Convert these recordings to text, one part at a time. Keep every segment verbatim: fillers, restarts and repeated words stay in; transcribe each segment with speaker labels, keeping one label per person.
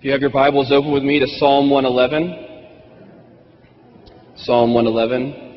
Speaker 1: If you have your Bibles, open with me to Psalm one eleven. Psalm one eleven.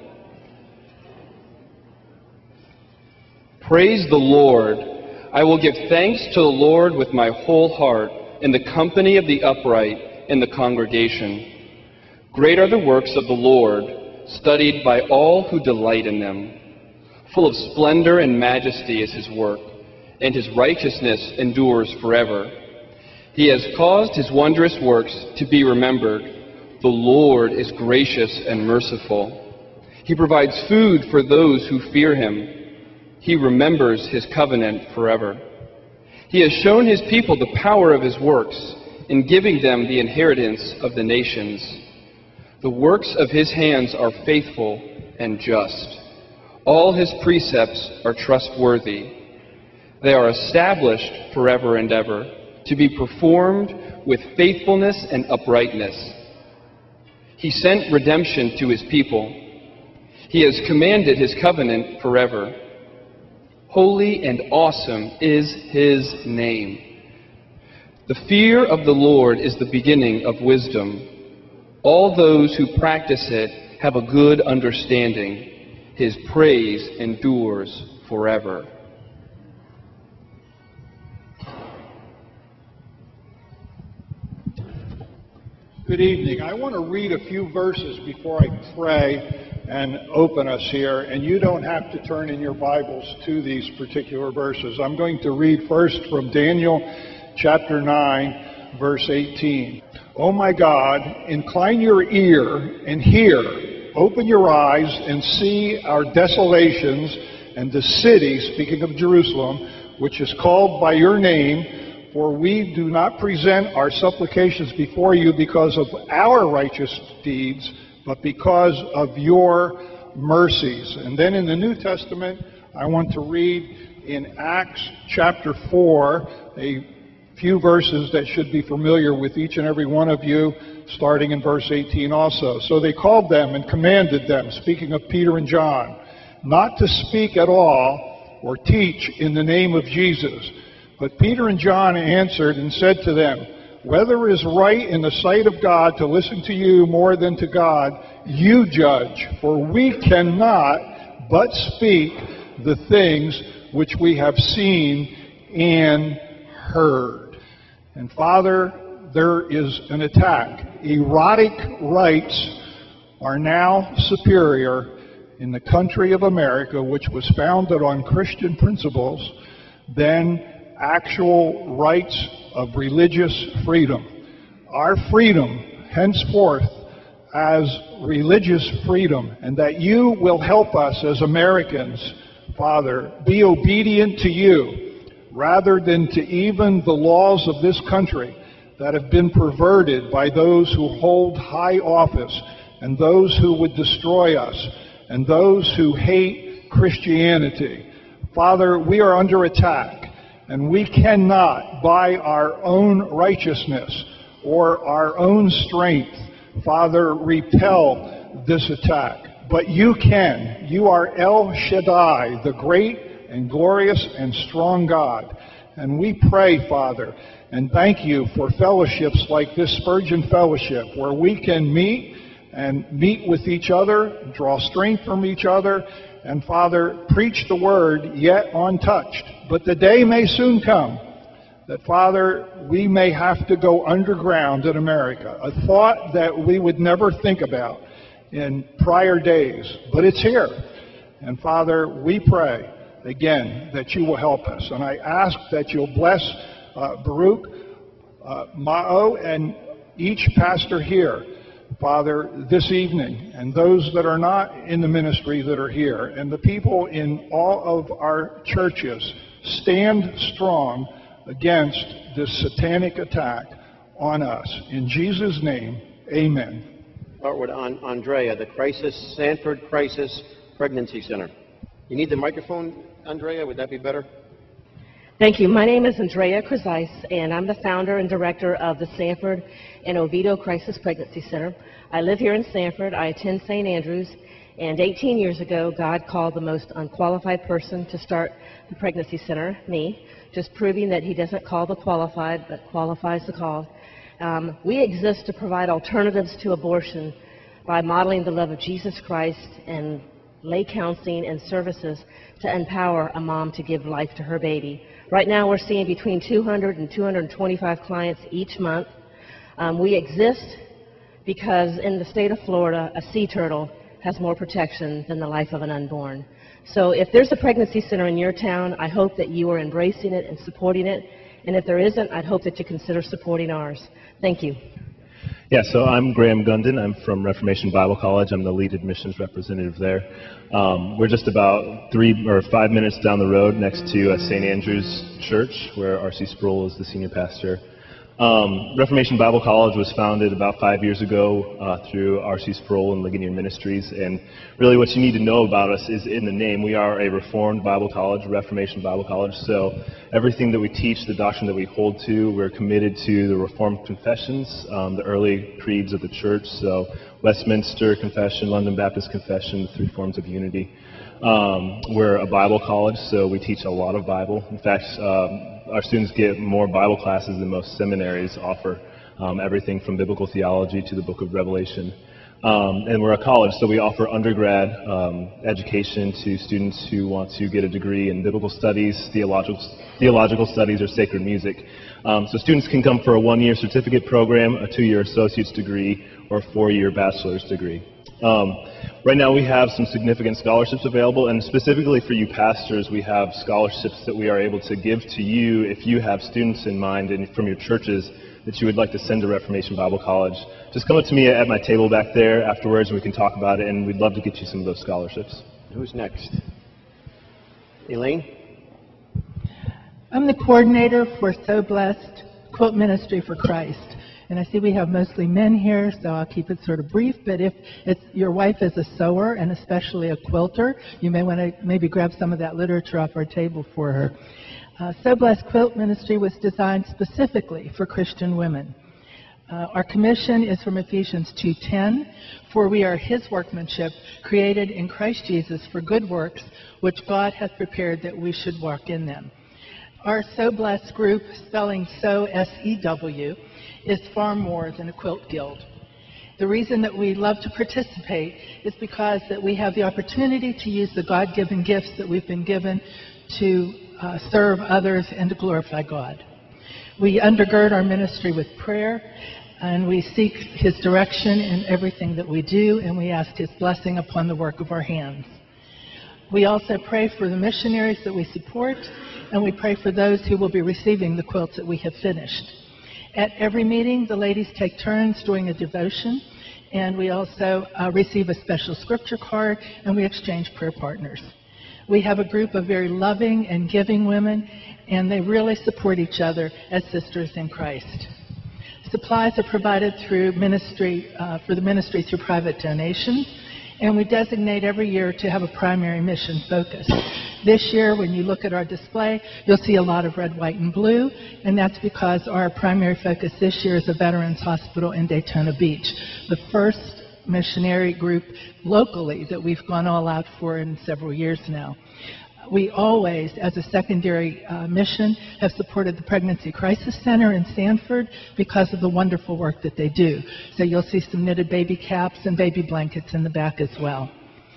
Speaker 1: Praise the Lord. I will give thanks to the Lord with my whole heart, in the company of the upright in the congregation. Great are the works of the Lord, studied by all who delight in them. Full of splendor and majesty is his work, and his righteousness endures forever. He has caused his wondrous works to be remembered. The Lord is gracious and merciful. He provides food for those who fear him. He remembers his covenant forever. He has shown his people the power of his works, in giving them the inheritance of the nations. The works of his hands are faithful and just. All his precepts are trustworthy. They are established forever and ever, to be performed with faithfulness and uprightness. He sent redemption to his people. He has commanded his covenant forever. Holy and awesome is his name. The fear of the Lord is the beginning of wisdom. All those who practice it have a good understanding. His praise endures forever.
Speaker 2: Good evening. I want to read a few verses before I pray and open us here, and you don't have to turn in your Bibles to these particular verses. I'm going to read first from Daniel chapter nine, verse eighteen. Oh my God, incline your ear and hear. Open your eyes and see our desolations and the city, speaking of Jerusalem, which is called by your name. For we do not present our supplications before you because of our righteous deeds, but because of your mercies. And then in the New Testament, I want to read in Acts chapter four, a few verses that should be familiar with each and every one of you, starting in verse eighteen also. So they called them and commanded them, speaking of Peter and John, not to speak at all or teach in the name of Jesus. But Peter and John answered and said to them, whether it is right in the sight of God to listen to you more than to God, you judge, for we cannot but speak the things which we have seen and heard. And Father, there is an attack. Erotic rights are now superior in the country of America, which was founded on Christian principles, than actual rights of religious freedom. Our freedom, henceforth, as religious freedom, and that you will help us as Americans, Father, be obedient to you, rather than to even the laws of this country that have been perverted by those who hold high office, and those who would destroy us, and those who hate Christianity. Father, we are under attack. And we cannot, by our own righteousness or our own strength, Father, repel this attack. But you can. You are El Shaddai, the great and glorious and strong God. And we pray, Father, and thank you for fellowships like this Spurgeon Fellowship, where we can meet and meet with each other, draw strength from each other, and, Father, preach the word yet untouched. But the day may soon come that, Father, we may have to go underground in America, a thought that we would never think about in prior days. But it's here. And, Father, we pray, again, that you will help us. And I ask that you'll bless uh, Baruch, uh, Ma'o, and each pastor here, Father, this evening, and those that are not in the ministry that are here, and the people in all of our churches, stand strong against this satanic attack on us. In Jesus' name, amen.
Speaker 3: Start with Andrea, the Crisis, Sanford Crisis Pregnancy Center. You need the microphone, Andrea? Would that be better?
Speaker 4: Thank you. My name is Andrea Crisis, and I'm the founder and director of the Sanford and Oviedo Crisis Pregnancy Center. I live here in Sanford. I attend Saint Andrews, and eighteen years ago, God called the most unqualified person to start the pregnancy center, me, just proving that he doesn't call the qualified, but qualifies the called. Um, we exist to provide alternatives to abortion by modeling the love of Jesus Christ and lay counseling and services to empower a mom to give life to her baby. Right now we're seeing between two hundred and two hundred twenty-five clients each month. Um, we exist because in the state of Florida, a sea turtle has more protection than the life of an unborn. So if there's a pregnancy center in your town, I hope that you are embracing it and supporting it. And if there isn't, I'd hope that you consider supporting ours. Thank you.
Speaker 5: Yeah, so I'm Graham Gundon. I'm from Reformation Bible College. I'm the lead admissions representative there. Um, we're just about three or five minutes down the road next to uh, Saint Andrew's Church, where R C Sproul is the senior pastor. Um, Reformation Bible College was founded about five years ago uh, through R C Sproul and Ligonier Ministries, and really what you need to know about us is in the name. We are a Reformed Bible College, Reformation Bible College, so everything that we teach, the doctrine that we hold to, we're committed to the Reformed confessions, um, the early creeds of the church, so Westminster Confession, London Baptist Confession, the three forms of unity. Um, we're a Bible college, so we teach a lot of Bible. In fact, um, our students get more Bible classes than most seminaries offer, um, everything from biblical theology to the book of Revelation. Um, and we're a college, so we offer undergrad um, education to students who want to get a degree in biblical studies, theological, theological studies, or sacred music. Um, so students can come for a one-year certificate program, a two-year associate's degree, or a four-year bachelor's degree. Um, right now we have some significant scholarships available, and specifically for you pastors, we have scholarships that we are able to give to you if you have students in mind and from your churches that you would like to send to Reformation Bible College. Just come up to me at my table back there afterwards and we can talk about it, and we'd love to get you some of those scholarships.
Speaker 3: Who's next? Elaine?
Speaker 6: I'm the coordinator for So Blessed Quilt Ministry for Christ. And I see we have mostly men here, so I'll keep it sort of brief. But if it's, your wife is a sewer and especially a quilter, you may want to maybe grab some of that literature off our table for her. Uh, So Blessed Quilt Ministry was designed specifically for Christian women. Uh, our commission is from Ephesians two ten, for we are his workmanship, created in Christ Jesus for good works, which God hath prepared that we should walk in them. Our So Blessed group, spelling So, S E W, is far more than a quilt guild. The reason that we love to participate is because that we have the opportunity to use the God-given gifts that we've been given to uh, serve others and to glorify God. We undergird our ministry with prayer, and we seek his direction in everything that we do, and we ask his blessing upon the work of our hands. We also pray for the missionaries that we support, and we pray for those who will be receiving the quilts that we have finished. At every meeting, the ladies take turns doing a devotion, and we also uh, receive a special scripture card, and we exchange prayer partners. We have a group of very loving and giving women, and they really support each other as sisters in Christ. Supplies are provided through ministry, uh, for the ministry through private donations, and we designate every year to have a primary mission focus. This year, when you look at our display, you'll see a lot of red, white, and blue, and that's because our primary focus this year is a veterans hospital in Daytona Beach, the first missionary group locally that we've gone all out for in several years now. We always, as a secondary uh, mission, have supported the Pregnancy Crisis Center in Sanford because of the wonderful work that they do. So you'll see some knitted baby caps and baby blankets in the back as well.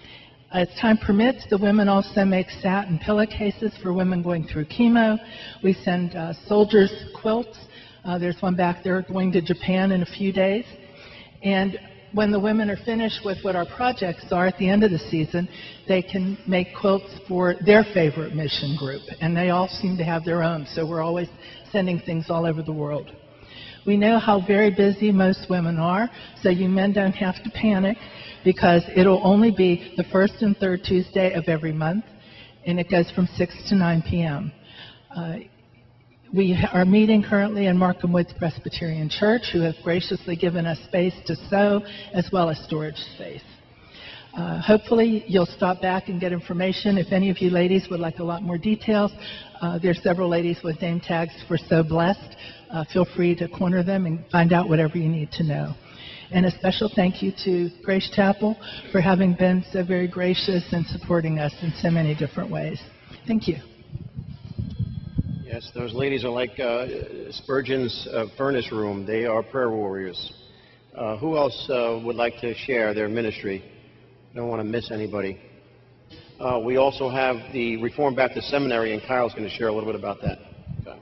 Speaker 6: As time permits, the women also make satin pillowcases for women going through chemo. We send uh, soldiers quilts. Uh, there's one back there going to Japan in a few days. And when the women are finished with what our projects are at the end of the season, they can make quilts for their favorite mission group. And they all seem to have their own, so we're always sending things all over the world. We know how very busy most women are, so you men don't have to panic, because it'll only be the first and third Tuesday of every month, and it goes from six to nine p m Uh, we are meeting currently in Markham Woods Presbyterian Church, who have graciously given us space to sew as well as storage space. Uh, hopefully you'll stop back and get information. If any of you ladies would like a lot more details, uh, there's several ladies with name tags for So Blessed. Uh, feel free to corner them and find out whatever you need to know. And a special thank you to Grace Chapel for having been so very gracious and supporting us in so many different ways. Thank you.
Speaker 3: Yeah, Yes, those ladies are like uh, Spurgeon's uh, furnace room. They are prayer warriors. Uh, who else uh, would like to share their ministry? I don't want to miss anybody. Uh, we also have the Reformed Baptist Seminary, and Kyle's going to share a little bit about that. Okay.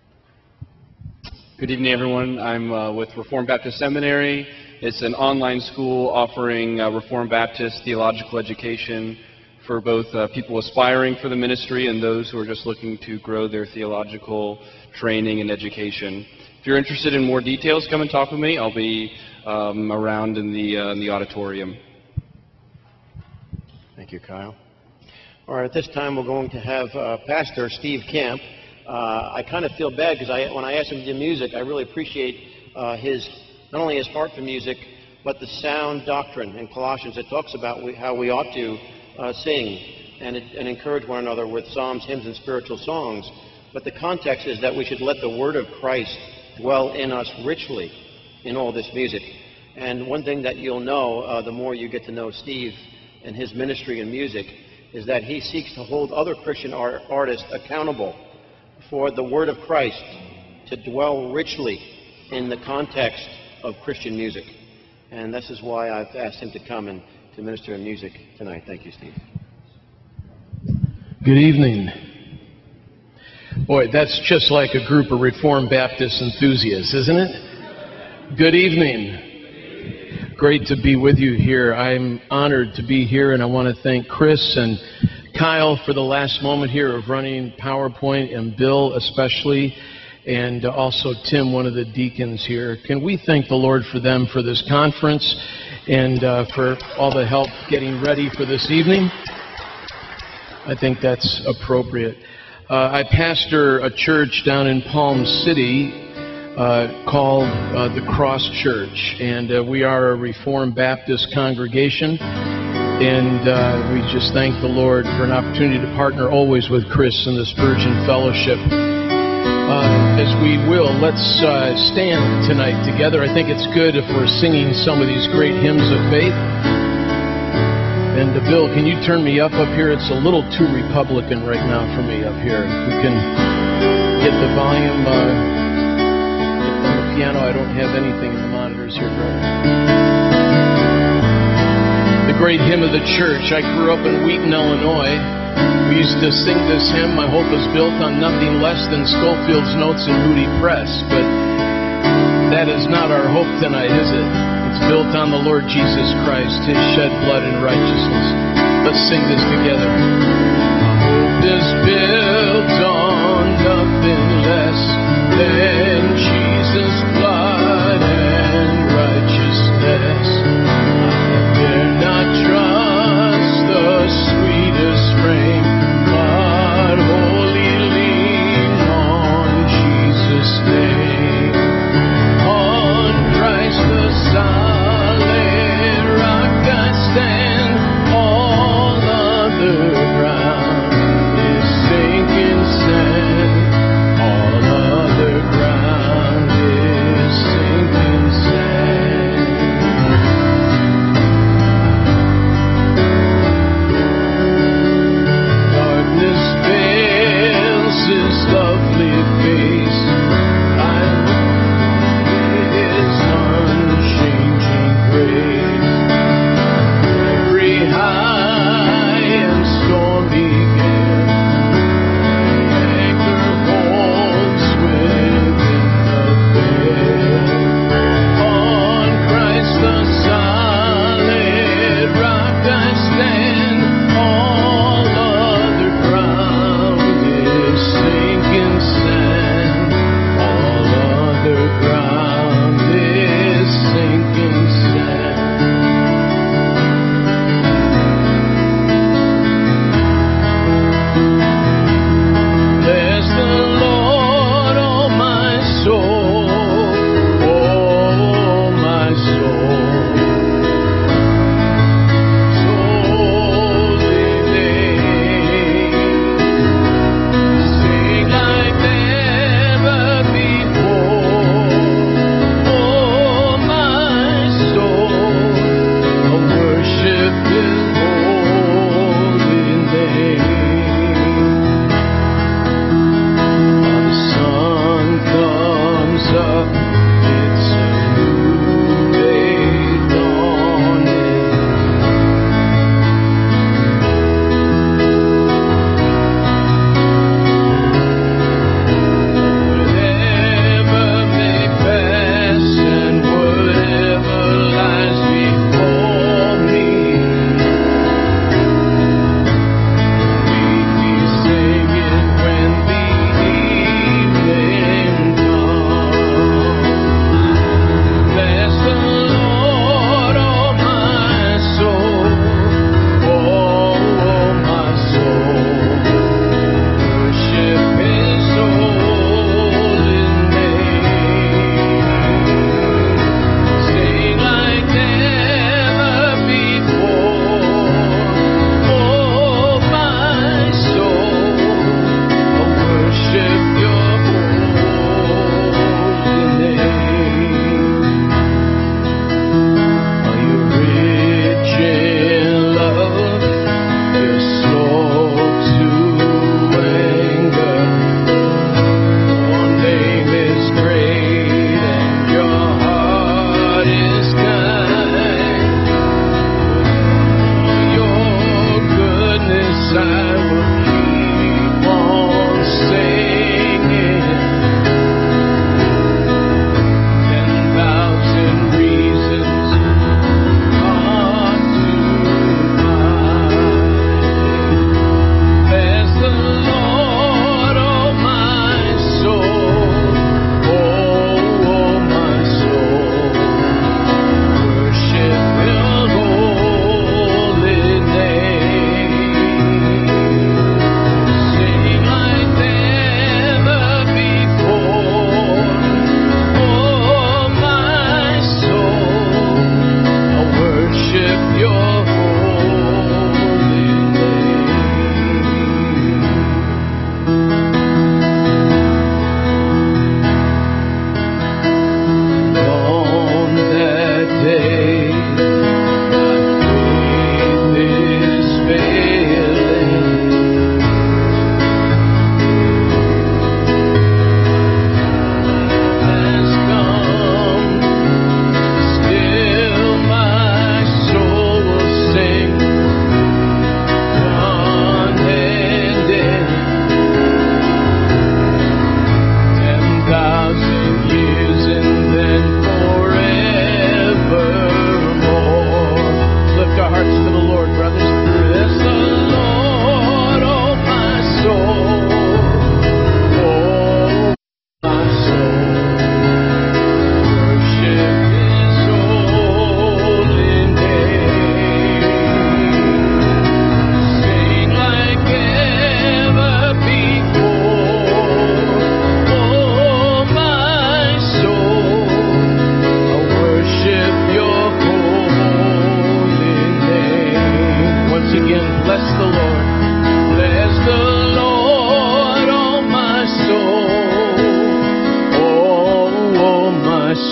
Speaker 1: Good evening, everyone. I'm uh, with Reformed Baptist Seminary. It's an online school offering uh, Reformed Baptist theological education for both uh, people aspiring for the ministry and those who are just looking to grow their theological training and education. If you're interested in more details, come and talk with me. I'll be um, around in the, uh, in the auditorium.
Speaker 3: Thank you, Kyle. All right, at this time we're going to have uh, Pastor Steve Camp. Uh, I kind of feel bad because I, when I asked him to do music, I really appreciate uh, his, not only his heart for music, but the sound doctrine in Colossians that talks about we, how we ought to uh, sing and, and encourage one another with psalms, hymns, and spiritual songs. But the context is that we should let the word of Christ dwell in us richly in all this music. And one thing that you'll know uh, the more you get to know Steve and his ministry in music is that he seeks to hold other Christian art artists accountable for the word of Christ to dwell richly in the context of Christian music. And this is why I've asked him to come and to minister in music tonight. Thank you, Steve.
Speaker 7: Good evening. Boy, that's just like a group of Reformed Baptist enthusiasts, isn't it? Good evening. Great to be with you here. I'm honored to be here, and I want to thank Chris and Kyle for the last moment here of running PowerPoint, and Bill especially, and also Tim, one of the deacons here. Can we thank the Lord for them for this conference and uh, for all the help getting ready for this evening? I think that's appropriate. Uh, I pastor a church down in Palm City uh, called uh, the Cross Church, and uh, we are a Reformed Baptist congregation, and uh, we just thank the Lord for an opportunity to partner always with Chris and the Spurgeon Fellowship. Uh, as we will, let's uh, stand tonight together. I think it's good if we're singing some of these great hymns of faith. And uh, Bill, can you turn me up up here? It's a little too Republican right now for me up here. If we can get the volume uh, on the piano. I don't have anything in the monitors here, brother. The great hymn of the church. I grew up in Wheaton, Illinois. We used to sing this hymn, my hope is built on nothing less than Schofield's Notes and Moody Press, but that is not our hope tonight, is it? It's built on the Lord Jesus Christ, His shed blood and righteousness. Let's sing this together. My hope is built on nothing less than Jesus' blood and righteousness. I dare not trust the sweetest frame, but wholly lean on Jesus' name. On Christ the solid rock I stand, all other ground is sinking sand, all other ground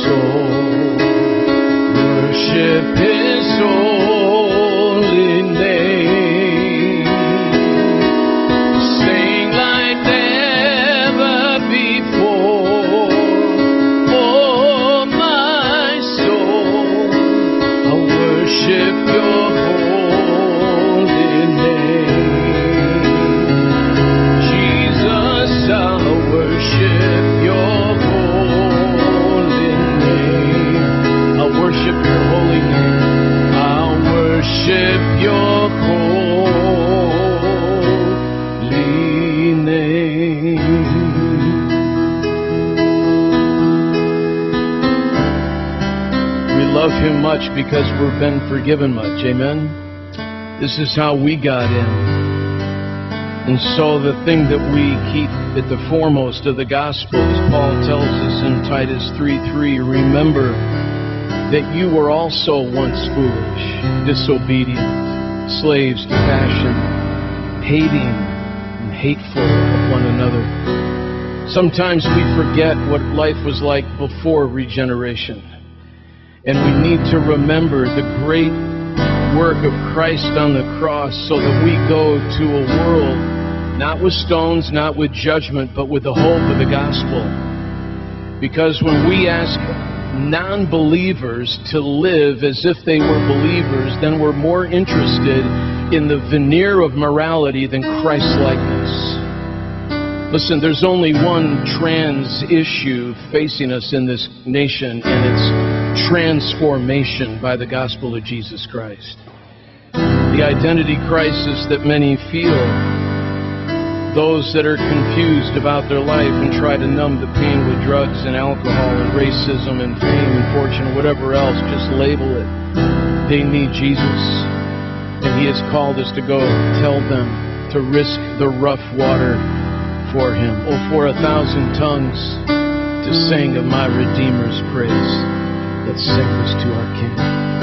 Speaker 7: soul. Worship His holy name. Sing like never before. Oh, my soul, I worship Your holy name. Jesus, I worship Your holy name. I worship Your holy name. I worship Your holy name. We love Him much because we've been forgiven much. Amen? This is how we got in. And so the thing that we keep at the foremost of the gospel, as Paul tells us in Titus three three, remember that you were also once foolish, disobedient, slaves to passion, hating and hateful of one another. Sometimes we forget what life was like before regeneration. And we need to remember the great work of Christ on the cross so that we go to a world not with stones, not with judgment, but with the hope of the gospel. Because when we ask non-believers to live as if they were believers, then we're more interested in the veneer of morality than Christ-likeness. Listen, there's only one trans issue facing us in this nation, and it's transformation by the gospel of Jesus Christ. The identity crisis that many feel, those that are confused about their life and try to numb the pain with drugs and alcohol and racism and fame and fortune, whatever else, just label it. They need Jesus. And He has called us to go tell them to risk the rough water for Him. Oh, for a thousand tongues to sing of my Redeemer's praise. Let's sing this to our King.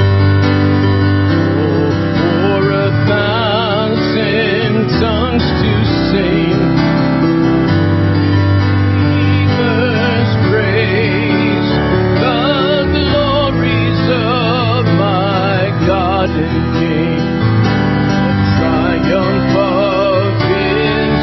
Speaker 7: Oh, for a thousand tongues to sing Redeemer's praise, the glories of my God and King, the triumph of His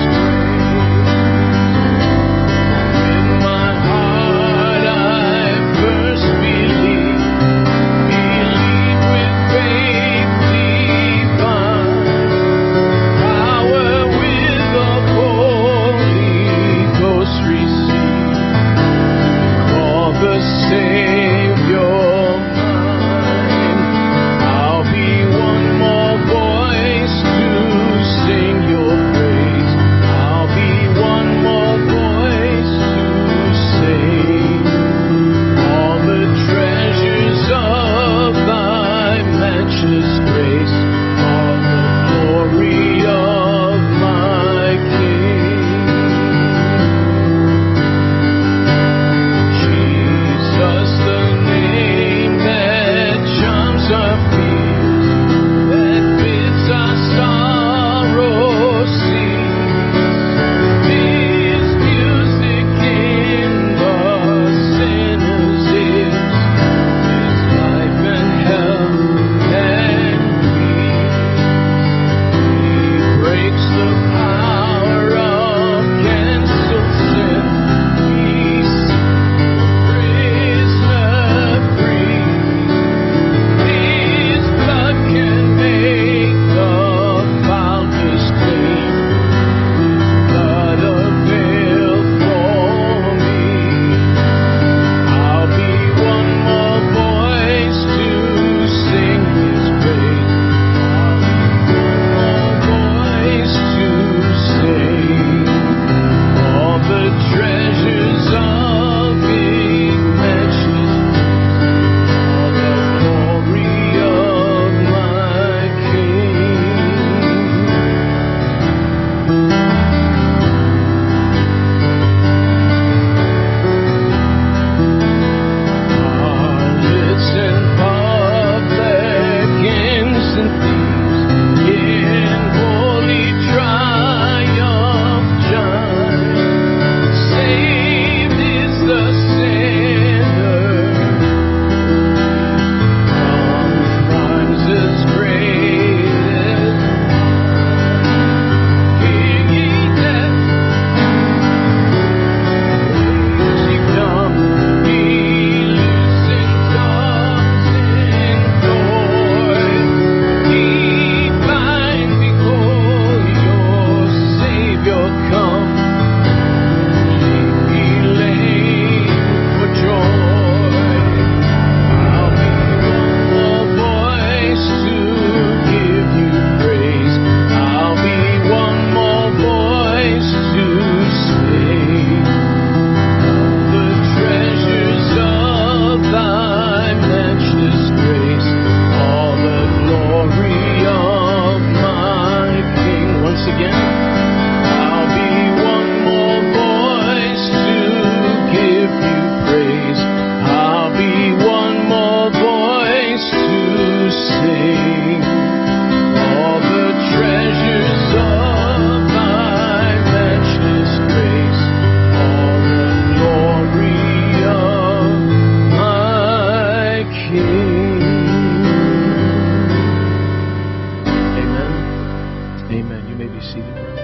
Speaker 7: grace. In my heart I first believe, believe with faith divine, power with the Holy Ghost receive, call the Savior mine. I'll be one more be seated.